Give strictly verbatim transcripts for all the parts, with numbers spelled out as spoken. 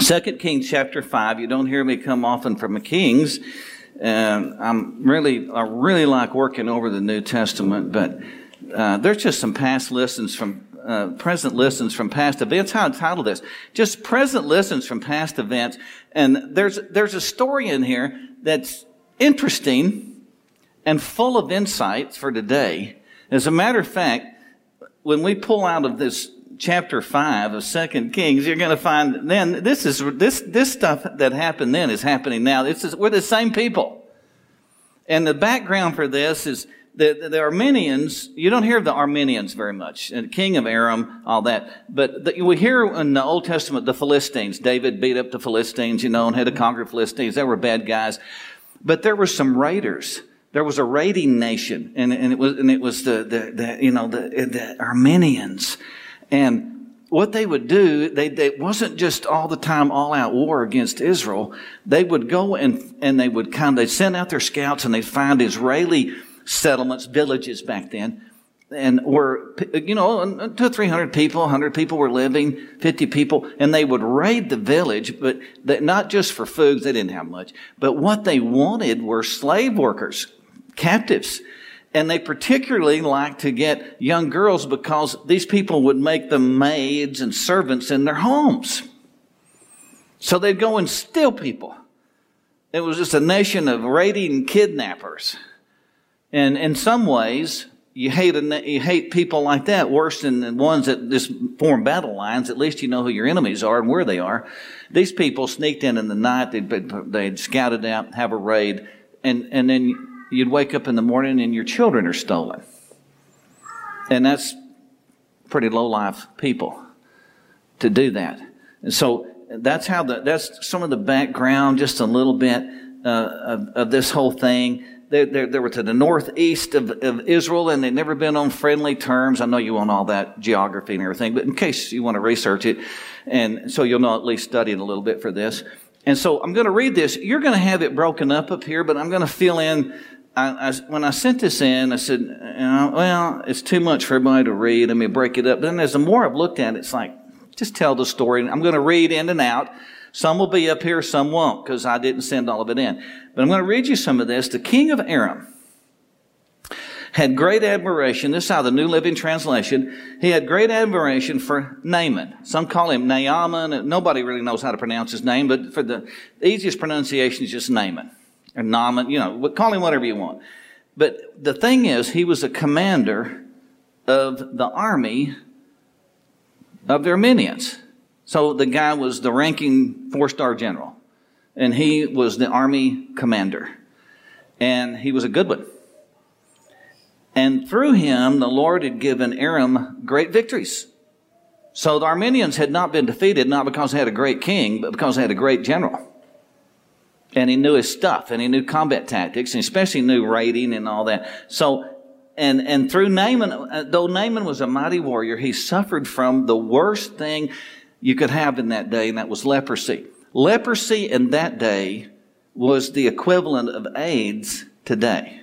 Second Kings chapter five. You don't hear me come often from Kings. And I'm really, I really like working over the New Testament, but uh, there's just some past lessons from, uh, present lessons from past events. How I titled this? Just present lessons from past events. And there's, there's a story in here that's interesting and full of insights for today. As a matter of fact, when we pull out of this chapter five of Second Kings, you're going to find then this is this this stuff that happened then is happening now. This is we're the same people, and the background for this is the the Armenians. You don't hear of the Armenians very much, and king of Aram, all that. But the, we hear in the Old Testament the Philistines. David beat up the Philistines, you know, and had to conquer Philistines. They were bad guys, but there were some raiders. There was a raiding nation, and, and it was and it was the the, the you know the the Armenians. And what they would do, they, they it wasn't just all the time all-out war against Israel. They would go and and they would kind of they'd send out their scouts and they'd find Israeli settlements, villages back then, and were you know two or three hundred people, a hundred people were living, fifty people, and they would raid the village, but they, not just for food, they didn't have much, but what they wanted were slave workers, captives. And they particularly liked to get young girls because these people would make them maids and servants in their homes. So they'd go and steal people. It was just a nation of raiding kidnappers. And in some ways, you hate a, you hate people like that worse than the ones that just form battle lines. At least you know who your enemies are and where they are. These people sneaked in in the night. They'd, they'd scout it out, have a raid, and, and then you'd wake up in the morning and your children are stolen. And that's pretty low-life people to do that. And so that's how the, that's some of the background, just a little bit uh, of, of this whole thing. They, they, they were to the northeast of, of Israel, and they'd never been on friendly terms. I know you want all that geography and everything, but in case you want to research it, and so you'll know at least studying a little bit for this. And so I'm going to read this. You're going to have it broken up up here, but I'm going to fill in. I, I, when I sent this in, I said, you know, well, it's too much for everybody to read. Let me break it up. Then as the more I've looked at it, it's like, just tell the story. I'm going to read in and out. Some will be up here, some won't, because I didn't send all of it in. But I'm going to read you some of this. The king of Aram had great admiration. This is how the New Living Translation. He had great admiration for Naaman. Some call him Naaman. Nobody really knows how to pronounce his name, but for the, the easiest pronunciation is just Naaman. Or Naaman, you know, call him whatever you want. But the thing is, he was a commander of the army of the Armenians. So the guy was the ranking four-star general. And he was the army commander. And he was a good one. And through him, the Lord had given Aram great victories. So the Armenians had not been defeated, not because they had a great king, but because they had a great general. And he knew his stuff, and he knew combat tactics, and especially knew raiding and all that. So, and, and through Naaman, though Naaman was a mighty warrior, he suffered from the worst thing you could have in that day, and that was leprosy. Leprosy in that day was the equivalent of AIDS today.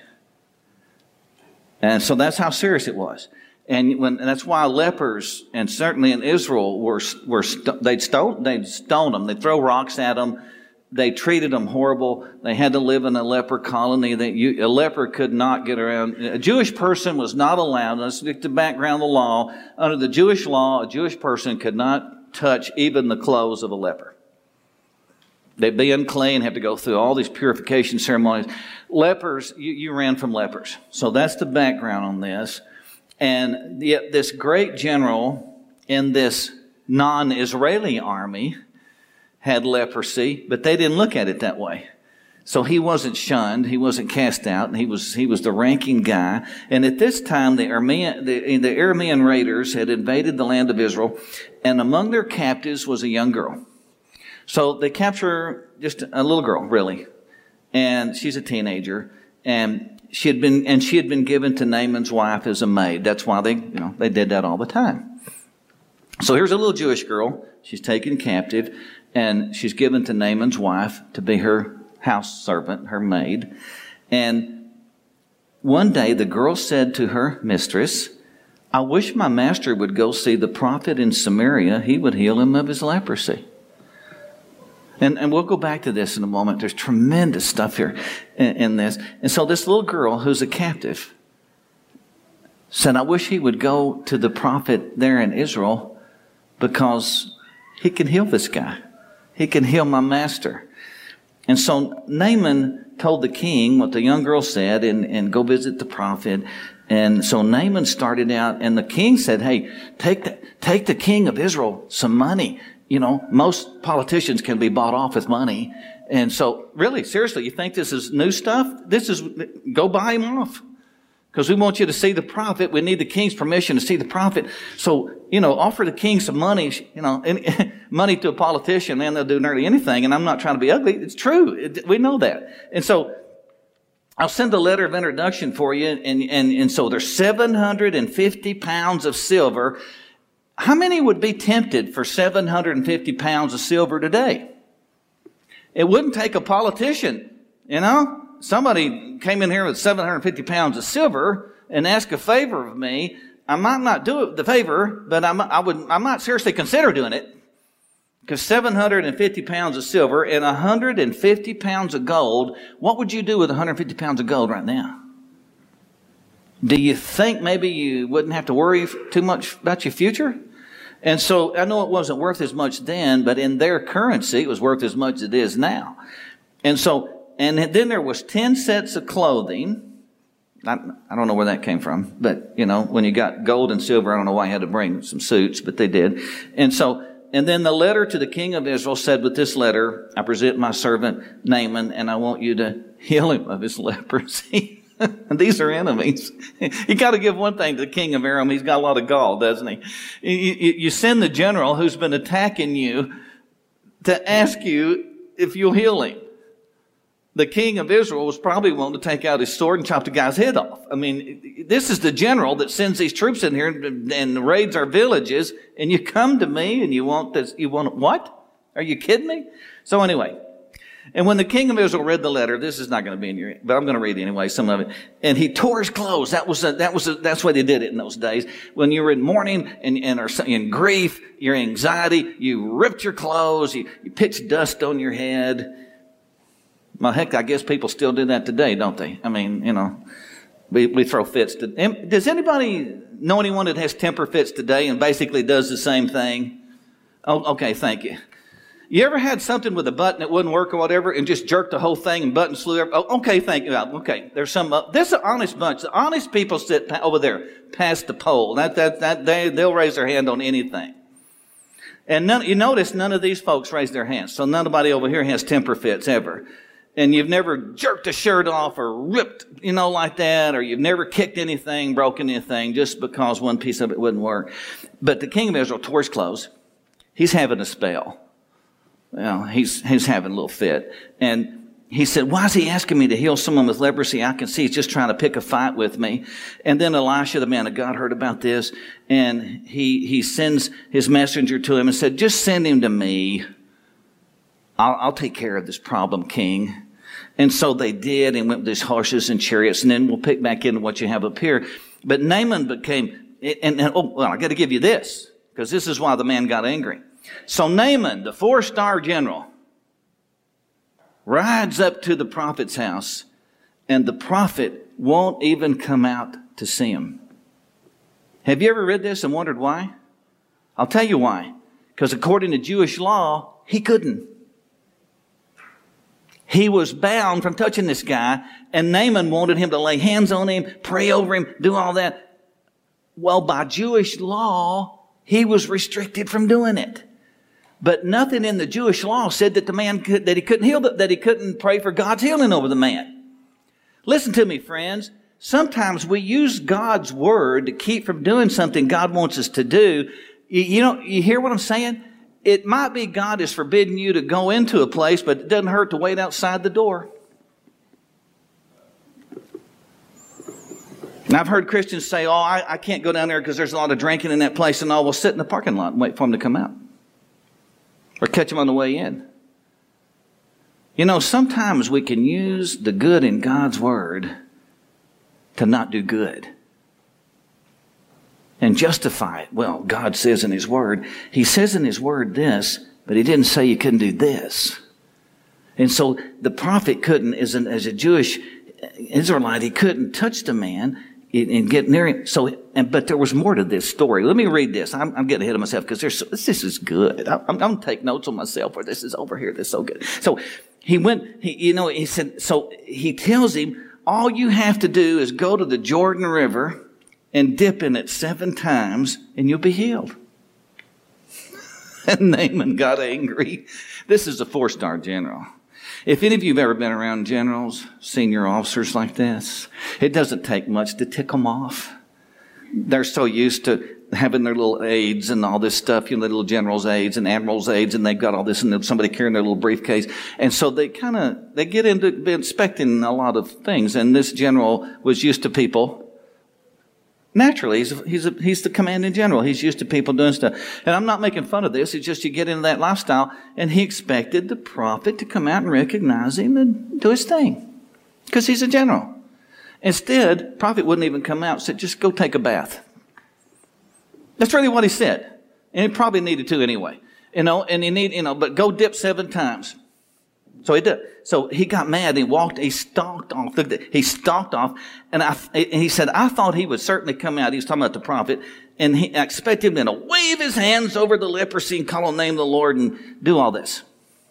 And so that's how serious it was. And when, and that's why lepers, and certainly in Israel, were, were, they'd stone, they'd stone them. They'd throw rocks at them. They treated them horrible. They had to live in a leper colony. They, you, a leper could not get around. A Jewish person was not allowed. Let's look at the background of the law. Under the Jewish law, a Jewish person could not touch even the clothes of a leper. They'd be unclean, have to go through all these purification ceremonies. Lepers, you, you ran from lepers. So that's the background on this. And yet this great general in this non-Israeli army had leprosy, but they didn't look at it that way. So he wasn't shunned, he wasn't cast out, and he was he was the ranking guy. And at this time, the Aramean, the, the Aramean raiders had invaded the land of Israel, and among their captives was a young girl. So they capture just a little girl, really, and she's a teenager, and she had been and she had been given to Naaman's wife as a maid. That's why they you know they did that all the time. So here's a little Jewish girl. She's taken captive. And she's given to Naaman's wife to be her house servant, her maid. And one day the girl said to her mistress, I wish my master would go see the prophet in Samaria. He would heal him of his leprosy. And, and we'll go back to this in a moment. There's tremendous stuff here in, in this. And so this little girl who's a captive said, I wish he would go to the prophet there in Israel because he can heal this guy. He can heal my master. And so Naaman told the king what the young girl said and, and go visit the prophet. And so Naaman started out, and the king said, hey, take the, take the king of Israel some money. You know, most politicians can be bought off with money. And so, really, seriously, you think this is new stuff? This is, go buy him off. Because we want you to see the prophet. We need the king's permission to see the prophet. So, you know, offer the king some money, you know, any, money to a politician, man, they'll do nearly anything. And I'm not trying to be ugly. It's true. It, we know that. And so, I'll send a letter of introduction for you. And, and, and so there's seven hundred fifty pounds of silver. How many would be tempted for seven hundred fifty pounds of silver today? It wouldn't take a politician, you know? Somebody came in here with seven hundred fifty pounds of silver and asked a favor of me. I might not do it, the favor, but I might, I would, I might seriously consider doing it. Because seven hundred fifty pounds of silver and one hundred fifty pounds of gold, what would you do with one hundred fifty pounds of gold right now? Do you think maybe you wouldn't have to worry too much about your future? And so I know it wasn't worth as much then, but in their currency, it was worth as much as it is now. And so, and then there was ten sets of clothing. I, I don't know where that came from, but you know, when you got gold and silver, I don't know why you had to bring some suits, but they did. And so, and then the letter to the king of Israel said, with this letter, I present my servant Naaman, and I want you to heal him of his leprosy. And these are enemies. You got to give one thing to the king of Aram. He's got a lot of gall, doesn't he? You, you, you send the general who's been attacking you to ask you if you'll heal him. The king of Israel was probably willing to take out his sword and chop the guy's head off. I mean, this is the general that sends these troops in here and, and raids our villages. And you come to me and you want this, you want, what? Are you kidding me? So anyway, and when the king of Israel read the letter, this is not going to be in your, but I'm going to read it anyway, some of it. And he tore his clothes. That was a, that was a, that's why they did it in those days. When you were in mourning and, and are in grief, your anxiety, you ripped your clothes, you, you pitched dust on your head. Well, heck, I guess people still do that today, don't they? I mean, you know, we, we throw fits. To, does anybody know anyone that has temper fits today and basically does the same thing? Oh, okay, thank you. You ever had something with a button that wouldn't work or whatever and just jerked the whole thing and buttons flew over? Oh, okay, thank you. Okay, there's some, uh, this is an honest bunch. The honest people sit pa- over there past the pole. That, that, that, they, they'll raise their hand on anything. And none, you notice none of these folks raise their hands. So nobody over here has temper fits ever. And you've never jerked a shirt off or ripped, you know, like that, or you've never kicked anything, broken anything, just because one piece of it wouldn't work. But the king of Israel tore his clothes. He's having a spell. Well, he's, he's having a little fit. And he said, why is he asking me to heal someone with leprosy? I can see he's just trying to pick a fight with me. And then Elisha, the man of God, heard about this. And he, he sends his messenger to him and said, just send him to me. I'll, I'll take care of this problem, king. And so they did and went with these horses and chariots. And then we'll pick back into what you have up here. But Naaman became, and, and oh, well, I got to give you this, because this is why the man got angry. So Naaman, the four-star general, rides up to the prophet's house, and the prophet won't even come out to see him. Have you ever read this and wondered why? I'll tell you why. Because according to Jewish law, he couldn't. He was bound from touching this guy, and Naaman wanted him to lay hands on him, pray over him, do all that. Well, by Jewish law, he was restricted from doing it. But nothing in the Jewish law said that the man could, that he couldn't heal, that he couldn't pray for God's healing over the man. Listen to me, friends. Sometimes we use God's word to keep from doing something God wants us to do. You, you know, you hear what I'm saying? It might be God is forbidding you to go into a place, but it doesn't hurt to wait outside the door. And I've heard Christians say, oh, I, I can't go down there because there's a lot of drinking in that place, and all will sit in the parking lot and wait for them to come out. Or catch them on the way in. You know, sometimes we can use the good in God's word to not do good. And justify it. Well, God says in his word, he says in his word this, but he didn't say you couldn't do this. And so the prophet couldn't, as, an, as a Jewish Israelite, he couldn't touch the man and get near him. So, and, but there was more to this story. Let me read this. I'm, I'm getting ahead of myself because there's, this is good. I'm, I'm going to take notes on myself where this is over here. This is so good. So he went, he, you know, he said, so he tells him, all you have to do is go to the Jordan River and dip in it seven times and you'll be healed. And Naaman got angry. This is a four-star general. If any of you have ever been around generals, senior officers like this, it doesn't take much to tick them off. They're so used to having their little aides and all this stuff, you know, the little general's aides and admiral's aides, and they've got all this, and somebody carrying their little briefcase. And so they kind of, they get into inspecting a lot of things. And this general was used to people. Naturally, he's, he's, a, he's the commanding general. He's used to people doing stuff. And I'm not making fun of this. It's just you get into that lifestyle. And he expected the prophet to come out and recognize him and do his thing. Because he's a general. Instead, the prophet wouldn't even come out and said, just go take a bath. That's really what he said. And he probably needed to anyway. You know, and he need, you know, but go dip seven times. So he did. So he got mad. He walked, he stalked off. He stalked off. And, I, and he said, I thought he would certainly come out. He was talking about the prophet. And he, I expected him to wave his hands over the leprosy and call on the name of the Lord and do all this.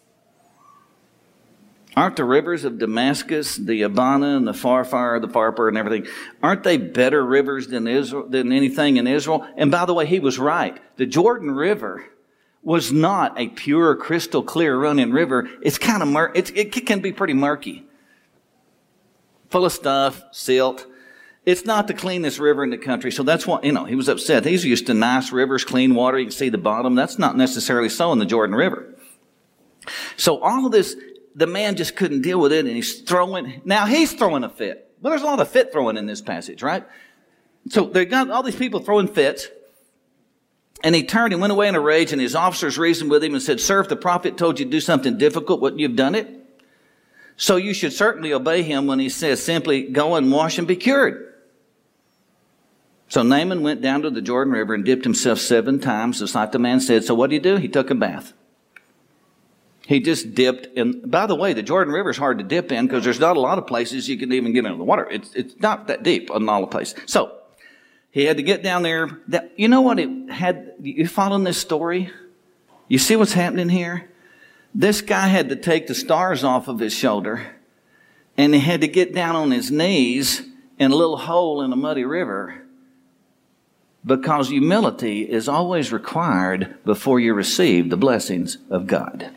Aren't the rivers of Damascus, the Abana and the Pharpar, the Pharpar and everything, aren't they better rivers than Israel, than anything in Israel? And by the way, he was right. The Jordan River was not a pure, crystal clear running river. It's kind of mur- it's, it can be pretty murky. Full of stuff, silt. It's not the cleanest river in the country. So that's why, you know, he was upset. He's used to nice rivers, clean water. You can see the bottom. That's not necessarily so in the Jordan River. So all of this, the man just couldn't deal with it, and he's throwing. Now he's throwing a fit. Well, there's a lot of fit throwing in this passage, right? So they got all these people throwing fits. And he turned and went away in a rage, and his officers reasoned with him and said, Sir, if the prophet told you to do something difficult, wouldn't you have done it? So you should certainly obey him when he says simply, go and wash and be cured. So Naaman went down to the Jordan River and dipped himself seven times, just like the man said. So what did he do? He took a bath. He just dipped in. By the way, the Jordan River is hard to dip in because there's not a lot of places you can even get into the water. It's, it's not that deep in all the places. So he had to get down there. You know what it had? You following this story? You see what's happening here? This guy had to take the stars off of his shoulder, and he had to get down on his knees in a little hole in a muddy river, because humility is always required before you receive the blessings of God.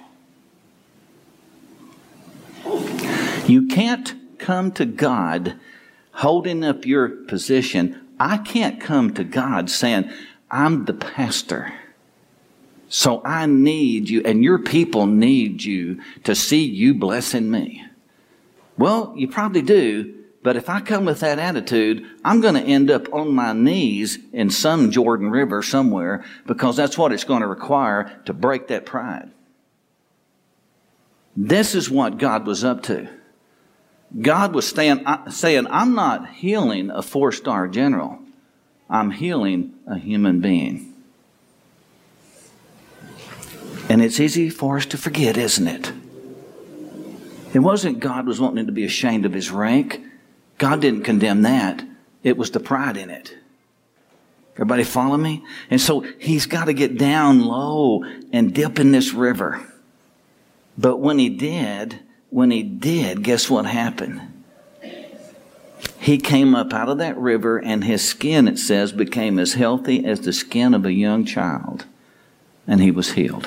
You can't come to God holding up your position. I can't come to God saying, I'm the pastor, so I need you, and your people need you to see you blessing me. Well, you probably do, but if I come with that attitude, I'm going to end up on my knees in some Jordan River somewhere, because that's what it's going to require to break that pride. This is what God was up to. God was saying, saying, I'm not healing a four-star general. I'm healing a human being. And it's easy for us to forget, isn't it? It wasn't God was wanting him to be ashamed of his rank. God didn't condemn that. It was the pride in it. Everybody follow me? And so he's got to get down low and dip in this river. But when he did, when he did, guess what happened? He came up out of that river, and his skin, it says, became as healthy as the skin of a young child. And he was healed.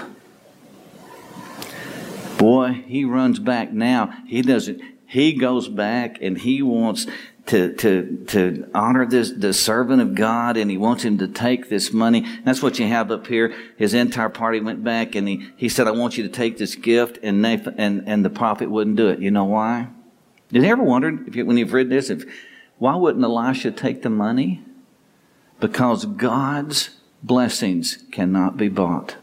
Boy, he runs back now. He doesn't, he goes back and he wants to, to, to honor this, the servant of God, and he wants him to take this money. That's what you have up here. His entire party went back, and he, he said, I want you to take this gift, and Nathan, and, and the prophet wouldn't do it. You know why? Did you ever wonder, if you, when you've read this, if, why wouldn't Elisha take the money? Because God's blessings cannot be bought.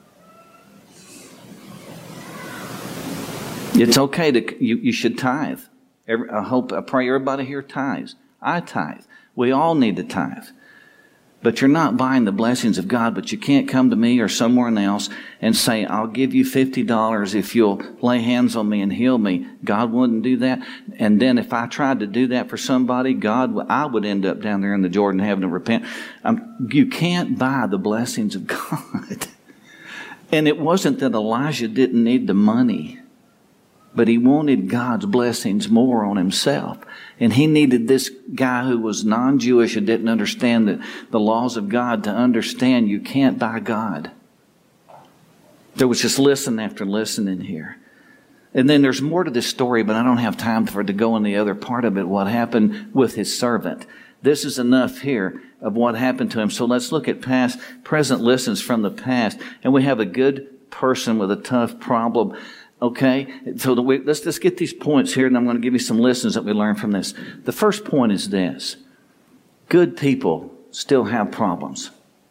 It's okay to, you, you should tithe. Every, I hope, I pray everybody here tithes. I tithe. We all need to tithe. but you're not buying the blessings of God. But you can't come to me or someone else and say, I'll give you fifty dollars if you'll lay hands on me and heal me. God wouldn't do that. And then if I tried to do that for somebody, God, I would end up down there in the Jordan having to repent. Um, you can't buy the blessings of God. And it wasn't that Elijah didn't need the money, but he wanted God's blessings more on himself. And he needed this guy who was non-Jewish and didn't understand the, the laws of God to understand you can't buy God. There was just listen after listen in here. And then there's more to this story, but I don't have time for it to go in the other part of it, what happened with his servant. This is enough here of what happened to him. So let's look at past, present lessons from the past. And we have a good person with a tough problem. Okay, so the way, let's just get these points here, and I'm going to give you some lessons that we learned from this. The first point is this. Good people still have problems.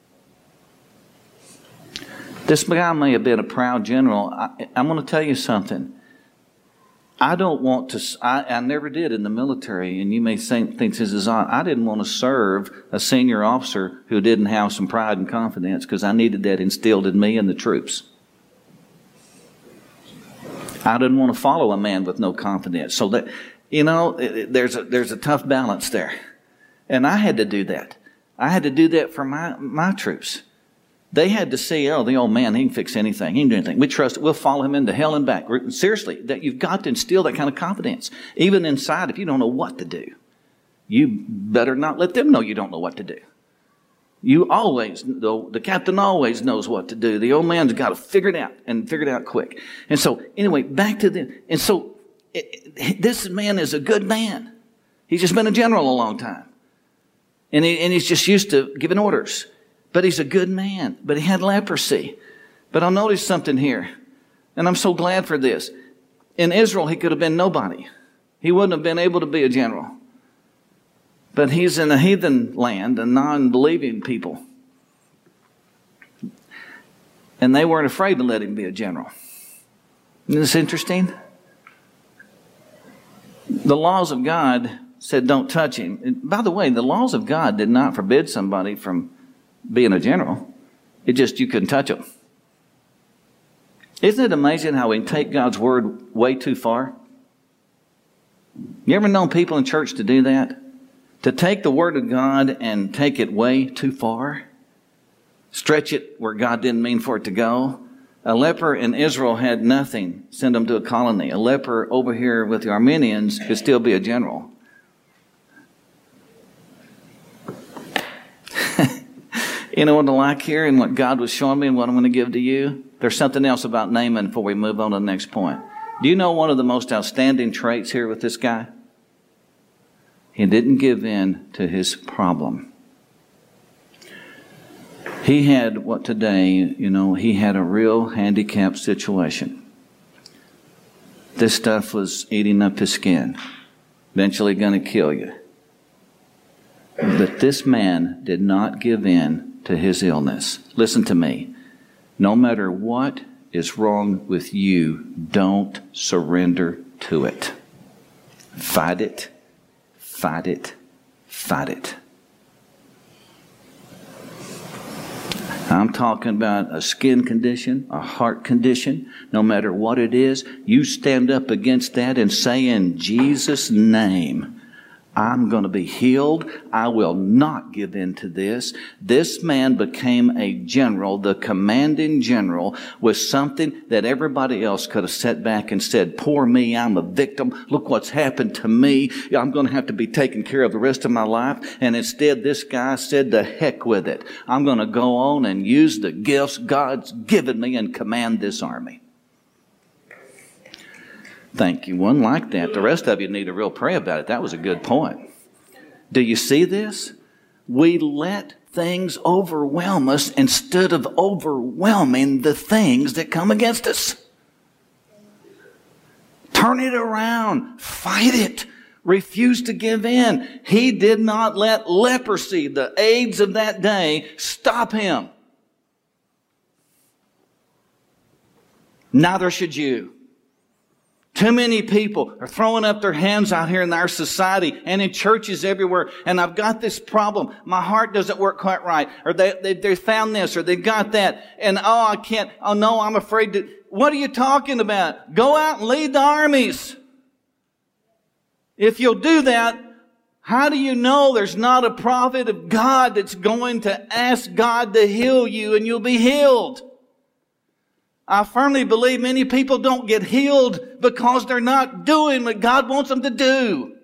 This guy may have been a proud general. I, I'm going to tell you something. I don't want to, I, I never did in the military, and you may think, think this is odd. I didn't want to serve a senior officer who didn't have some pride and confidence, because I needed that instilled in me and the troops. I didn't want to follow a man with no confidence. So that, you know, there's a, there's a tough balance there. And I had to do that. I had to do that for my, my troops. They had to see, oh, the old man, he can fix anything. He can do anything. We trust it. We'll follow him into hell and back. Seriously, that you've got to instill that kind of confidence. Even inside, if you don't know what to do, you better not let them know you don't know what to do. You always, the, the captain always knows what to do. The old man's got to figure it out, and figure it out quick. And so, anyway, back to the, and so, it, it, this man is a good man. He's just been a general a long time. And, he, and he's just used to giving orders. But he's a good man. But he had leprosy. But I'll notice something here. And I'm so glad for this. In Israel, he could have been nobody. He wouldn't have been able to be a general. But he's in a heathen land, a non-believing people. And they weren't afraid to let him be a general. Isn't this interesting? The laws of God said don't touch him. And by the way, the laws of God did not forbid somebody from being a general. It just, you couldn't touch him. Isn't it amazing how we can take God's word way too far? You ever known people in church to do that? To take the word of God and take it way too far? Stretch it where God didn't mean for it to go? A leper in Israel had nothing. Send him to a colony. A leper over here with the Armenians could still be a general. You know what I like here and what God was showing me and what I'm going to give to you? There's something else about Naaman before we move on to the next point. Do you know one of the most outstanding traits here with this guy? He didn't give in to his problem. He had what today, you know, he had a real handicapped situation. This stuff was eating up his skin, eventually going to kill you. But this man did not give in to his illness. Listen to me. No matter what is wrong with you, don't surrender to it. Fight it. Fight it. Fight it. I'm talking about a skin condition, a heart condition. No matter what it is, you stand up against that and say, in Jesus' name, I'm going to be healed. I will not give in to this. This man became a general, the commanding general, with something that everybody else could have sat back and said, poor me, I'm a victim. Look what's happened to me. I'm going to have to be taken care of the rest of my life. And instead, this guy said, the heck with it. I'm going to go on and use the gifts God's given me and command this army. Thank you. One like that. The rest of you need to real pray about it. That was a good point. Do you see this? We let things overwhelm us instead of overwhelming the things that come against us. Turn it around. Fight it. Refuse to give in. He did not let leprosy, the AIDS of that day, stop him. Neither should you. Too many people are throwing up their hands out here in our society and in churches everywhere. And I've got this problem. My heart doesn't work quite right. Or they, they, they found this or they got that. And oh, I can't. Oh no, I'm afraid to. What are you talking about? Go out and lead the armies. If you'll do that, how do you know there's not a prophet of God that's going to ask God to heal you and you'll be healed? I firmly believe many people don't get healed because they're not doing what God wants them to do.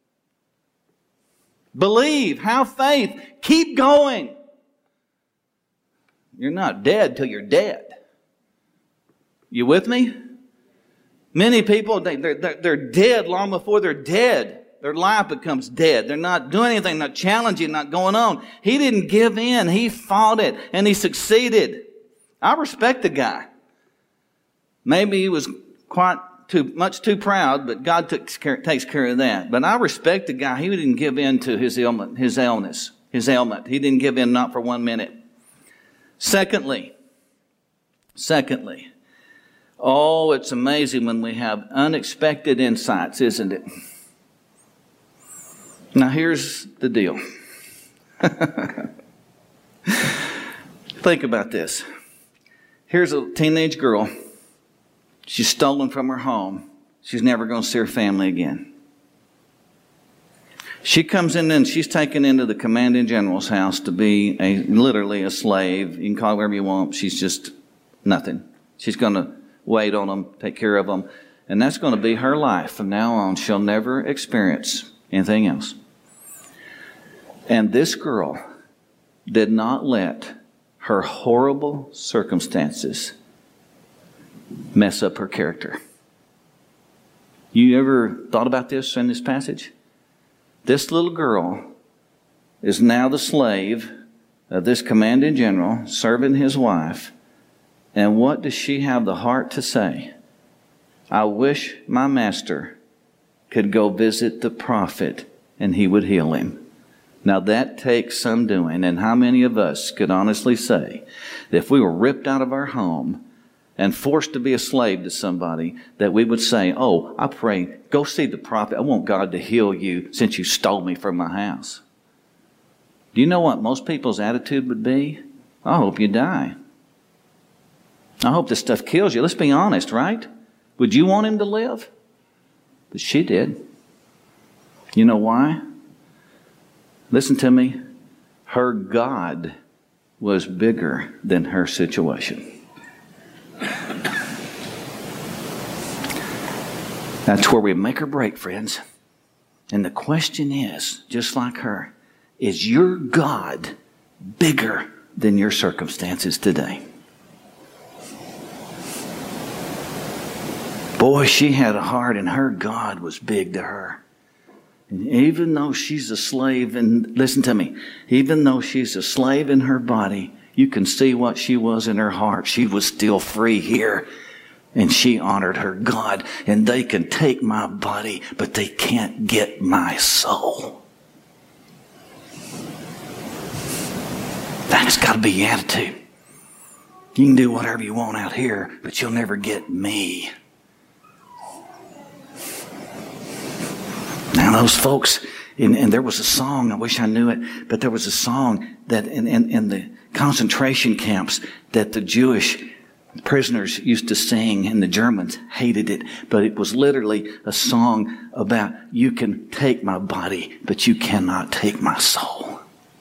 Believe, have faith, keep going. You're not dead till you're dead. You with me? Many people, they, they're, they're dead long before they're dead. Their life becomes dead. They're not doing anything, not challenging, not going on. He didn't give in. He fought it, and he succeeded. I respect the guy. Maybe he was quite too much too proud, but God took care, takes care of that. But I respect the guy. He didn't give in to his ailment, his illness, his ailment. He didn't give in, not for one minute. Secondly, secondly, oh, it's amazing when we have unexpected insights, isn't it? Now here's the deal. Think about this. Here's a teenage girl. She's stolen from her home. She's never going to see her family again. She comes in and she's taken into the commanding general's house to be a literally a slave. You can call it whatever you want. She's just nothing. She's going to wait on them, take care of them. And that's going to be her life. From now on, she'll never experience anything else. And this girl did not let her horrible circumstances mess up her character. You ever thought about this in this passage? This little girl is now the slave of this commanding general, serving his wife. And what does she have the heart to say? I wish my master could go visit the prophet and he would heal him. Now that takes some doing. And how many of us could honestly say that if we were ripped out of our home and forced to be a slave to somebody, that we would say, oh, I pray, go see the prophet. I want God to heal you since you stole me from my house. Do you know what most people's attitude would be? I hope you die. I hope this stuff kills you. Let's be honest, right? Would you want him to live? But she did. You know why? Listen to me. Her God was bigger than her situation. That's where we make or break, friends. And the question is, just like her, is your God bigger than your circumstances today? Boy, she had a heart and her God was big to her. And even though she's a slave, and listen to me, even though she's a slave in her body, you can see what she was in her heart. She was still free here. And she honored her God. And they can take my body, but they can't get my soul. That's got to be the attitude. You can do whatever you want out here, but you'll never get me. Now those folks, and, and there was a song, I wish I knew it, but there was a song that in, in, in the concentration camps that the Jewish prisoners used to sing, and the Germans hated it, but it was literally a song about, you can take my body, but you cannot take my soul.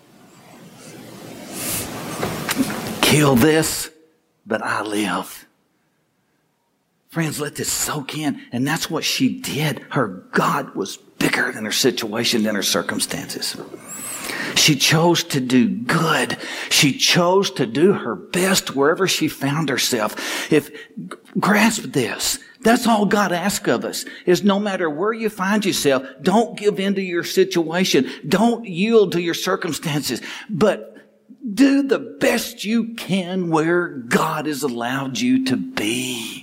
Kill this, but I live. Friends, let this soak in. And that's what she did. Her God was bigger than her situation, than her circumstances. She chose to do good. She chose to do her best wherever she found herself. If grasp this, that's all God asks of us, is no matter where you find yourself, don't give in to your situation. Don't yield to your circumstances, but do the best you can where God has allowed you to be.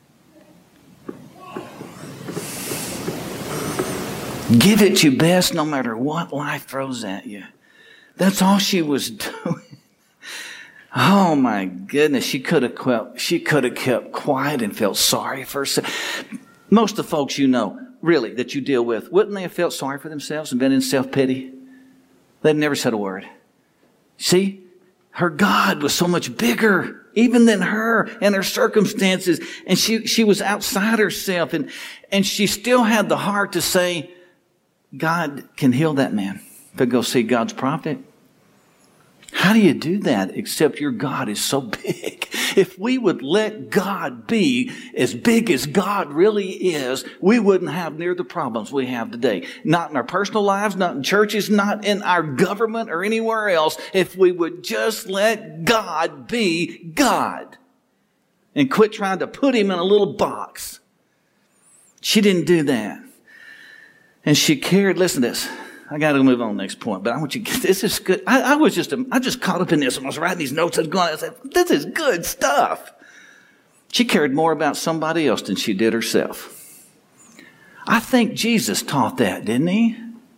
Give it your best no matter what life throws at you. That's all she was doing. Oh my goodness, she could have kept, she could have kept quiet and felt sorry for herself. Most of the folks you know, really, that you deal with, wouldn't they have felt sorry for themselves and been in self-pity? They'd never said a word. See, her God was so much bigger even than her and her circumstances. And she, she was outside herself. And, and she still had the heart to say, God can heal that man. To go see God's prophet. How do you do that except your God is so big? If we would let God be as big as God really is, we wouldn't have near the problems we have today. Not in our personal lives, not in churches, not in our government or anywhere else. If we would just let God be God and quit trying to put him in a little box. She didn't do that. And she cared, listen to this. I got to move on to the next point, but I want you to get this is good. I, I was just, I just caught up in this when I was writing these notes. I was going, I said, this is good stuff. She cared more about somebody else than she did herself. I think Jesus taught that, didn't he?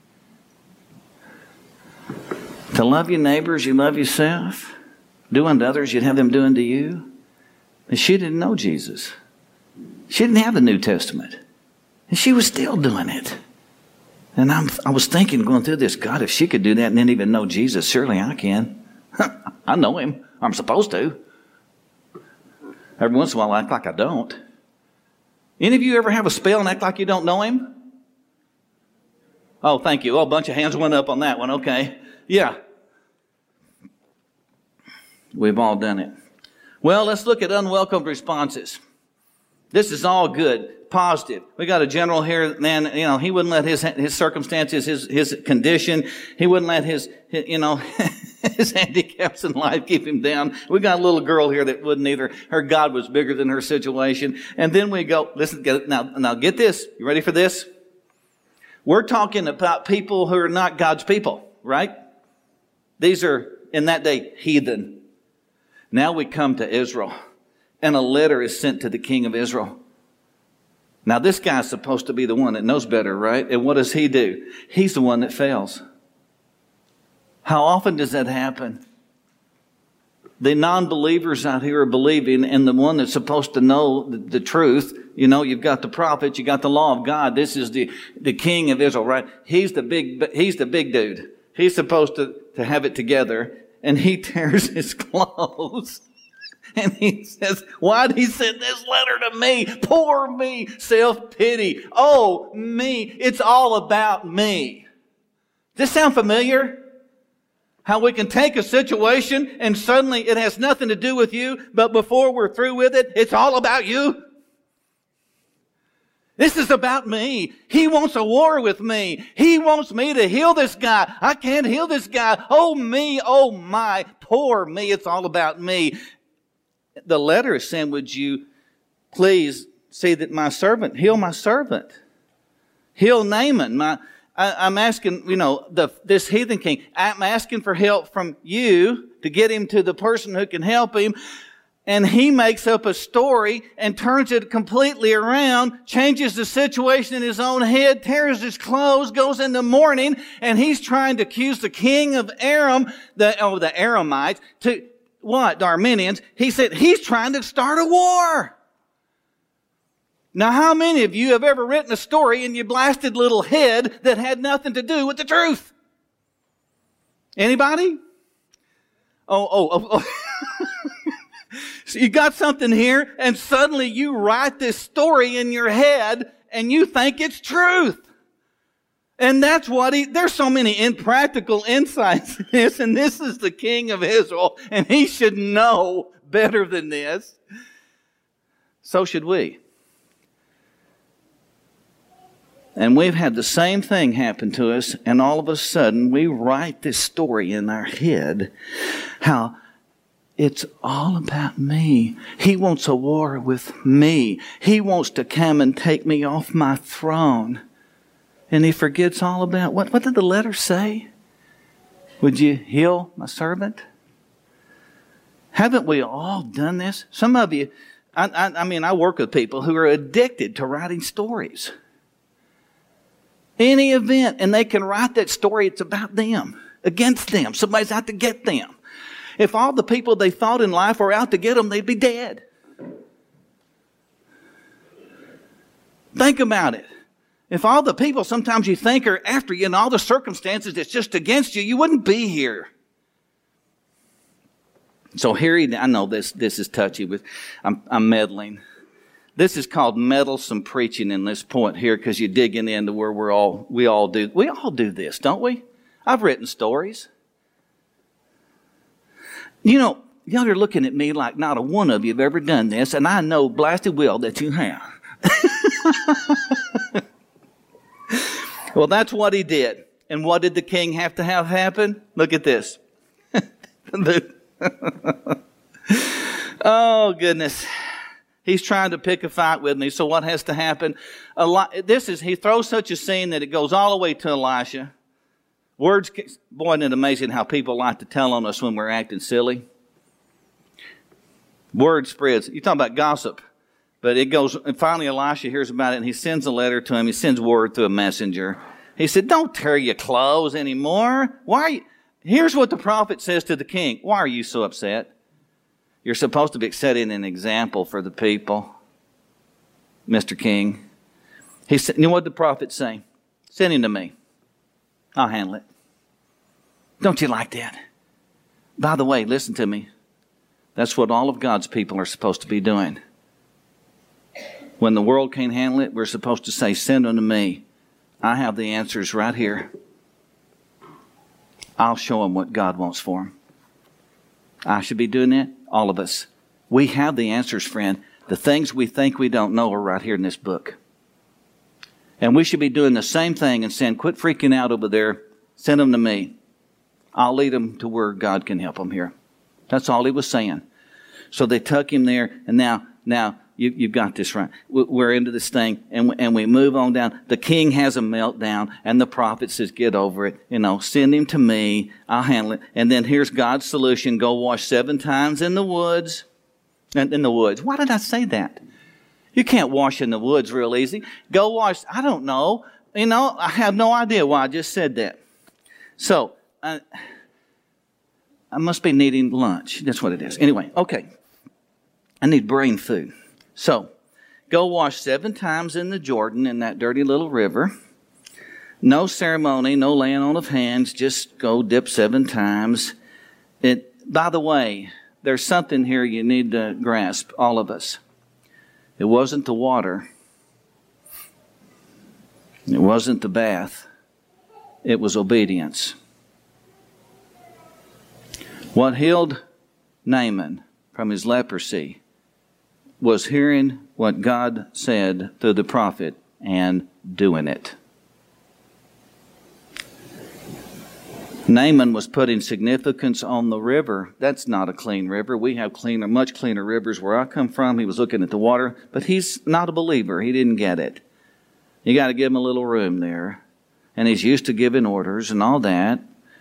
To love your neighbors, you love yourself. Do unto others, you'd have them do unto you. And she didn't know Jesus. She didn't have the New Testament. And she was still doing it. And I'm, I was thinking, going through this, God, if she could do that and didn't even know Jesus, surely I can. I know him. I'm supposed to. Every once in a while, I act like I don't. Any of you ever have a spell and act like you don't know him? Oh, thank you. Oh, a bunch of hands went up on that one. Okay. Yeah. We've all done it. Well, let's look at unwelcome responses. This is all good, positive. We got a general here, man, you know, he wouldn't let his his circumstances, his his condition, he wouldn't let his, his you know, his handicaps in life keep him down. We got a little girl here that wouldn't either. Her God was bigger than her situation. And then we go, listen, get, now, now get this. You ready for this? We're talking about people who are not God's people, right? These are, in that day, heathen. Now we come to Israel. And a letter is sent to the king of Israel. Now this guy's supposed to be the one that knows better, right? And what does he do? He's the one that fails. How often does that happen? The non-believers out here are believing, and the one that's supposed to know the, the truth, you know, you've got the prophet, you got the law of God. This is the, the king of Israel, right? He's the big, he's the big dude. He's supposed to, to have it together, and he tears his clothes. And he says, why did he send this letter to me? Poor me, self-pity. Oh, me. It's all about me. Does this sound familiar? How we can take a situation and suddenly it has nothing to do with you, but before we're through with it, it's all about you. This is about me. He wants a war with me. He wants me to heal this guy. I can't heal this guy. Oh, me. Oh, my. Poor me. It's all about me. The letter is saying, would you please see that my servant, heal my servant. Heal Naaman. My, I, I'm asking, you know, the, this heathen king, I'm asking for help from you to get him to the person who can help him. And he makes up a story and turns it completely around, changes the situation in his own head, tears his clothes, goes into mourning, and he's trying to accuse the king of Aram, the, oh, the Aramites, to, what? The Armenians. He said he's trying to start a war. Now, how many of you have ever written a story in your blasted little head that had nothing to do with the truth? Anybody? Oh, oh, oh. oh. So you got something here, and suddenly you write this story in your head, and you think it's truth. And that's what he, there's so many impractical insights in this, and this is the king of Israel, and he should know better than this. So should we. And we've had the same thing happen to us, and all of a sudden we write this story in our head, how it's all about me. He wants a war with me. He wants to come and take me off my throne. And he forgets all about, what, what did the letter say? Would you heal my servant? Haven't we all done this? Some of you, I, I, I mean, I work with people who are addicted to writing stories. Any event, and they can write that story, it's about them, against them. Somebody's out to get them. If all the people they thought in life were out to get them, they'd be dead. Think about it. If all the people sometimes you think are after you and all the circumstances that's just against you, you wouldn't be here. So here he, I know this, this is touchy, but I'm, I'm meddling. This is called meddlesome preaching in this point here, because you're digging into where we're all, we all do, we all do this, don't we? I've written stories. You know, y'all are looking at me like not a one of you have ever done this, and I know blasted well that you have. Well, that's what he did. And what did the king have to have happen? Look at this. Oh, goodness. He's trying to pick a fight with me. So what has to happen? A lot, this is, he throws such a scene that it goes all the way to Elisha. Words, boy, isn't it amazing how people like to tell on us when we're acting silly? Word spreads. You're talking about gossip. But it goes, and finally Elisha hears about it, and he sends a letter to him. He sends word through a messenger. He said, don't tear your clothes anymore. Why are you? Here's what the prophet says to the king. Why are you so upset? You're supposed to be setting an example for the people, Mister King. He said, you know what the prophet's saying? Send him to me. I'll handle it. Don't you like that? By the way, listen to me. That's what all of God's people are supposed to be doing. When the world can't handle it, we're supposed to say, send them to me. I have the answers right here. I'll show them what God wants for them. I should be doing that. All of us. We have the answers, friend. The things we think we don't know are right here in this book. And we should be doing the same thing and saying, quit freaking out over there. Send them to me. I'll lead them to where God can help them here. That's all he was saying. So they took him there, and now, now you, you've got this right. We're into this thing, and we, and we move on down. The king has a meltdown, and the prophet says, get over it. You know, send him to me. I'll handle it. And then here's God's solution. Go wash seven times in the woods. In, in the woods. Why did I say that? You can't wash in the woods real easy. Go wash. I don't know. You know, I have no idea why I just said that. So, I, I must be needing lunch. That's what it is. Anyway, okay. I need brain food. So, go wash seven times in the Jordan, in that dirty little river. No ceremony, no laying on of hands. Just go dip seven times. It. By the way, there's something here you need to grasp, all of us. It wasn't the water. It wasn't the bath. It was obedience. What healed Naaman from his leprosy was hearing what God said through the prophet and doing it. Naaman was putting significance on the river. That's not a clean river. We have cleaner, much cleaner rivers where I come from. He was looking at the water, but he's not a believer. He didn't get it. You got to give him a little room there. And he's used to giving orders and all that.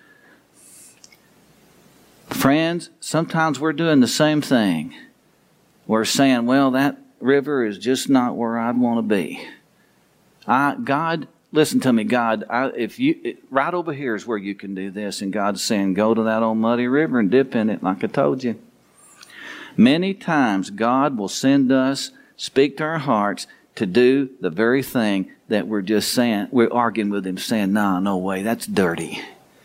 Friends, sometimes we're doing the same thing. We're saying, well, that river is just not where I'd want to be. I, God, listen to me, God, I, if you, it, right over here is where you can do this. And God's saying, go to that old muddy river and dip in it like I told you. Many times God will send us, speak to our hearts, to do the very thing that we're just saying, we're arguing with him, saying, no, no way, that's dirty.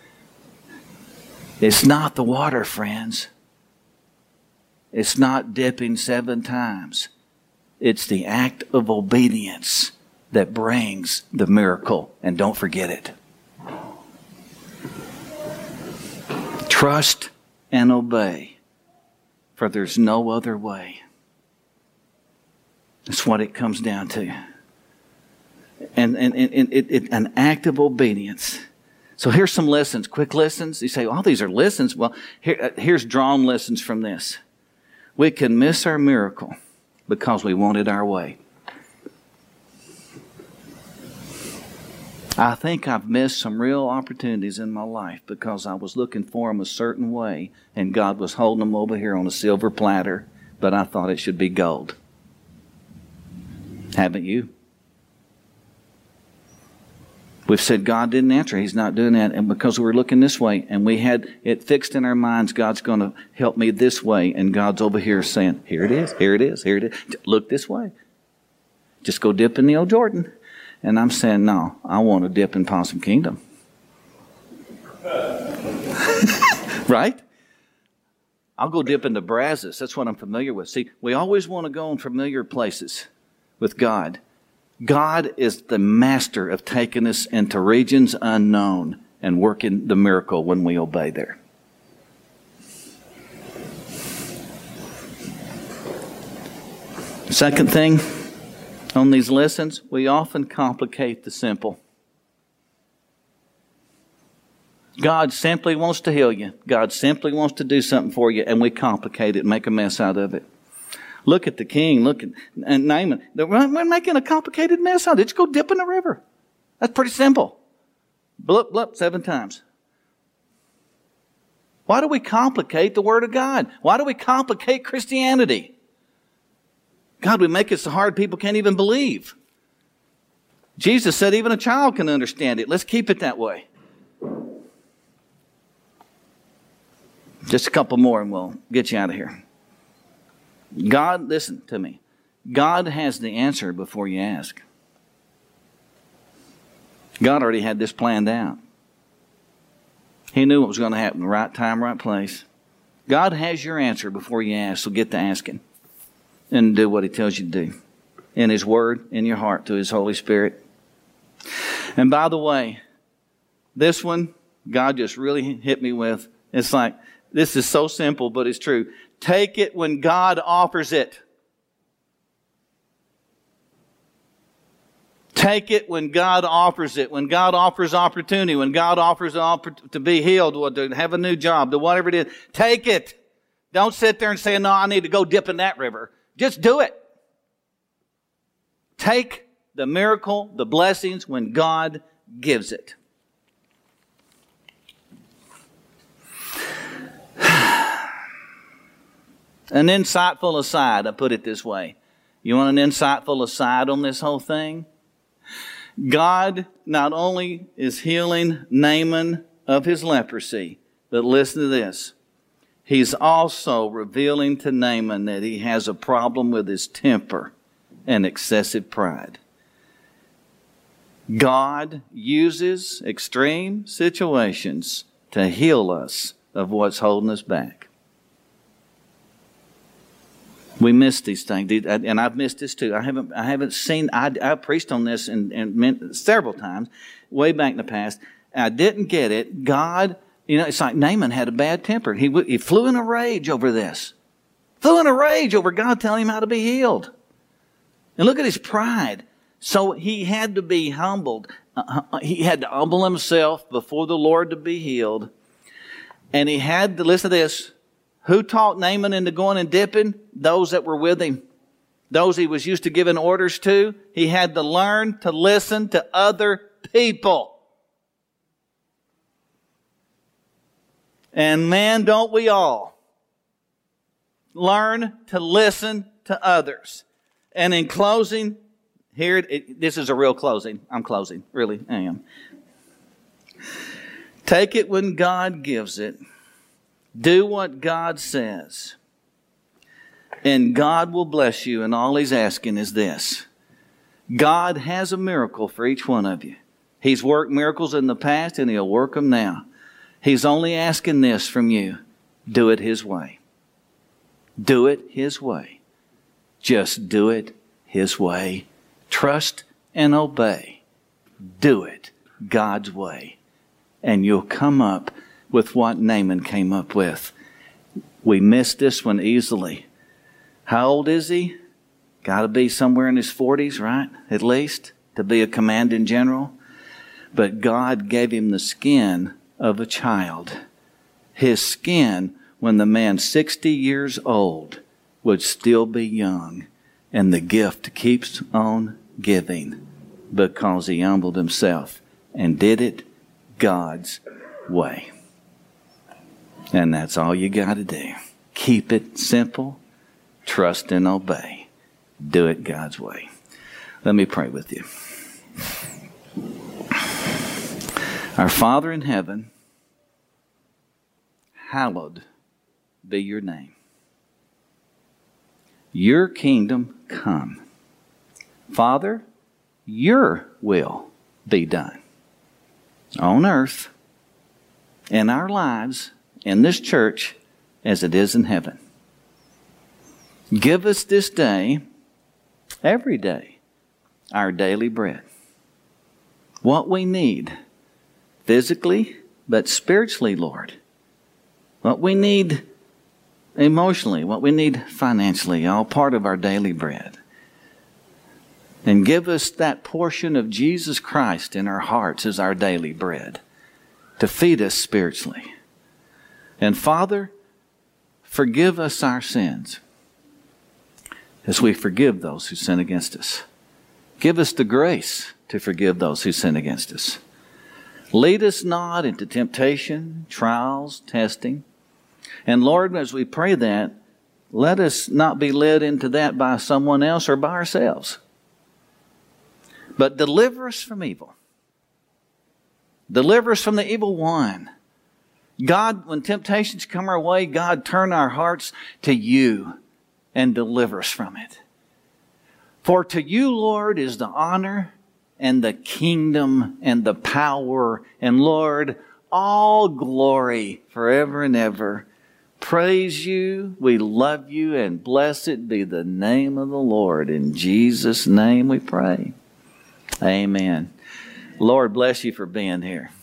It's not the water, friends. It's not dipping seven times. It's the act of obedience that brings the miracle. And don't forget it. Trust and obey, for there's no other way. That's what it comes down to. And, and, and it, it, an act of obedience. So here's some lessons, quick lessons. You say, oh, these are lessons. Well, here, here's drawn lessons from this. We can miss our miracle because we want it our way. I think I've missed some real opportunities in my life because I was looking for them a certain way and God was holding them over here on a silver platter, but I thought it should be gold. Haven't you? We've said God didn't answer. He's not doing that. And because we were looking this way and we had it fixed in our minds, God's going to help me this way. And God's over here saying, here it is, here it is, here it is. Look this way. Just go dip in the old Jordan. And I'm saying, no, I want to dip in Possum Kingdom. Right? I'll go dip into Brazos. That's what I'm familiar with. See, we always want to go in familiar places with God. God is the master of taking us into regions unknown and working the miracle when we obey there. Second thing on these lessons, we often complicate the simple. God simply wants to heal you. God simply wants to do something for you, and we complicate it and make a mess out of it. Look at the king. Look at and Naaman. We're making a complicated mess out of it. Just go dip in the river. That's pretty simple. Blup, blup, seven times. Why do we complicate the Word of God? Why do we complicate Christianity? God, we make it so hard people can't even believe. Jesus said even a child can understand it. Let's keep it that way. Just a couple more and we'll get you out of here. God, listen to me. God has the answer before you ask. God already had this planned out. He knew what was going to happen. Right time, right place. God has your answer before you ask, so get to asking. And do what He tells you to do. In His Word, in your heart, through His Holy Spirit. And by the way, this one, God just really hit me with. It's like, this is so simple, but it's true. Take it when God offers it. Take it when God offers it. When God offers opportunity. When God offers to be healed, or to have a new job, to whatever it is. Take it. Don't sit there and say, no, I need to go dip in that river. Just do it. Take the miracle, the blessings, when God gives it. An insightful aside, I put it this way. You want an insightful aside on this whole thing? God not only is healing Naaman of his leprosy, but listen to this. He's also revealing to Naaman that he has a problem with his temper and excessive pride. God uses extreme situations to heal us of what's holding us back. We miss these things, and I've missed this too. I haven't, I haven't seen. I, I preached on this and, and several times, way back in the past. I didn't get it. God, you know, it's like Naaman had a bad temper. He he flew in a rage over this. Flew in a rage over God telling him how to be healed. And look at his pride. So he had to be humbled. Uh, he had to humble himself before the Lord to be healed, and he had to listen to this. Who taught Naaman into going and dipping? Those that were with him. Those he was used to giving orders to. He had to learn to listen to other people. And man, don't we all learn to listen to others. And in closing, here, it, this is a real closing. I'm closing. Really, I am. Take it when God gives it. Do what God says. And God will bless you. And all He's asking is this. God has a miracle for each one of you. He's worked miracles in the past and He'll work them now. He's only asking this from you. Do it His way. Do it His way. Just do it His way. Trust and obey. Do it God's way. And you'll come up with what Naaman came up with. We miss this one easily. How old is he? Got to be somewhere in his forties, right? At least, to be a commanding general. But God gave him the skin of a child. His skin, when the man sixty years old, would still be young. And the gift keeps on giving because he humbled himself and did it God's way. And that's all you got to do. Keep it simple. Trust and obey. Do it God's way. Let me pray with you. Our Father in heaven, hallowed be your name. Your kingdom come. Father, your will be done on earth, in our lives, in this church, as it is in heaven. Give us this day, every day, our daily bread. What we need, physically, but spiritually, Lord. What we need emotionally, what we need financially, all part of our daily bread. And give us that portion of Jesus Christ in our hearts as our daily bread to feed us spiritually. And Father, forgive us our sins as we forgive those who sin against us. Give us the grace to forgive those who sin against us. Lead us not into temptation, trials, testing. And Lord, as we pray that, let us not be led into that by someone else or by ourselves. But deliver us from evil. Deliver us from the evil one. God, when temptations come our way, God, turn our hearts to you and deliver us from it. For to you, Lord, is the honor and the kingdom and the power, and Lord, all glory forever and ever. Praise you, we love you, and blessed be the name of the Lord. In Jesus' name we pray. Amen. Lord bless you for being here.